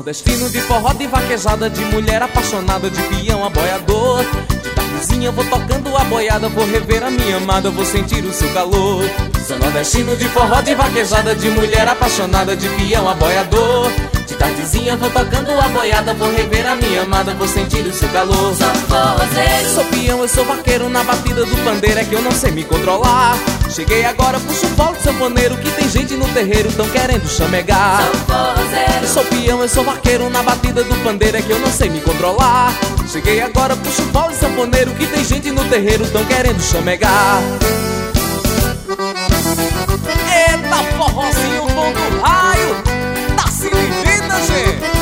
nordestino de forró, de vaquejada, de mulher apaixonada, de peão aboiador. De tardezinha vou tocando a boiada, vou rever a minha amada, vou sentir o seu calor. Sou nordestino de forró, de vaquejada, de mulher apaixonada, de peão aboiador. De tardezinha vou tocando a boiada, vou rever a minha amada, vou sentir o seu calor. Sou forrozeiro, sou peão, eu sou vaqueiro, na batida do pandeiro é que eu não sei me controlar. Cheguei agora, puxo o polo de sanfoneiro, que tem gente no terreiro tão querendo chamegar. sou forrozeiro, Sou peão, eu sou vaqueiro, na batida do pandeiro é que eu não sei me controlar. Cheguei agora, puxo o polo de sanfoneiro, que tem gente no terreiro tão querendo chamegar. Eita, forrozinho bom do raio, tá se vivida, gente.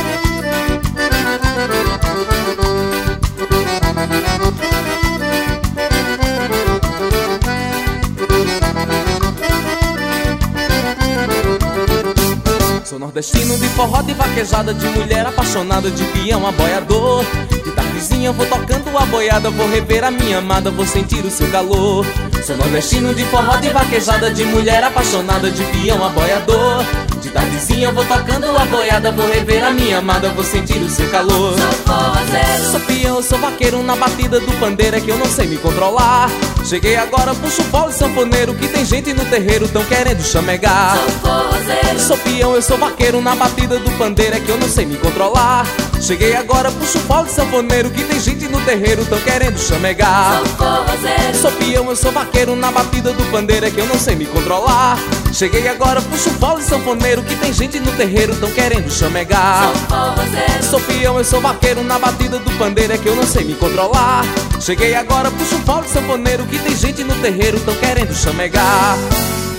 Sou nordestino de forró, de vaquejada, de mulher apaixonada, de peão aboiador. De tardezinha vou tocando a boiada, vou rever a minha amada, vou sentir o seu calor. Sou nordestino de forró, de vaquejada, de mulher apaixonada, de peão aboiador. De tardezinha vou tocando a boiada, vou rever a minha amada, vou sentir o seu calor. sou forrozeiro, Sou peão, eu sou vaqueiro, na batida do pandeiro é que eu não sei me controlar. Cheguei agora, puxo o polo de sanfoneiro, que tem gente no terreiro tão querendo chamegar. sou forrozeiro, Sou peão, eu sou vaqueiro, na batida do pandeiro é que eu não sei me controlar. Cheguei agora, puxo o polo de sanfoneiro, que tem gente no terreiro tão querendo chamegar. sou forrozeiro, Sou peão, eu sou vaqueiro, na batida do pandeiro é que eu não sei me controlar. Cheguei agora, puxo o polo de sanfoneiro, que tem gente no terreiro tão querendo chamegar. sou forrozeiro, Sou peão, eu sou vaqueiro, na batida do pandeiro é que eu não sei me controlar. Cheguei agora, puxo o polo de sanfoneiro, que tem gente no terreiro tão querendo chamegar.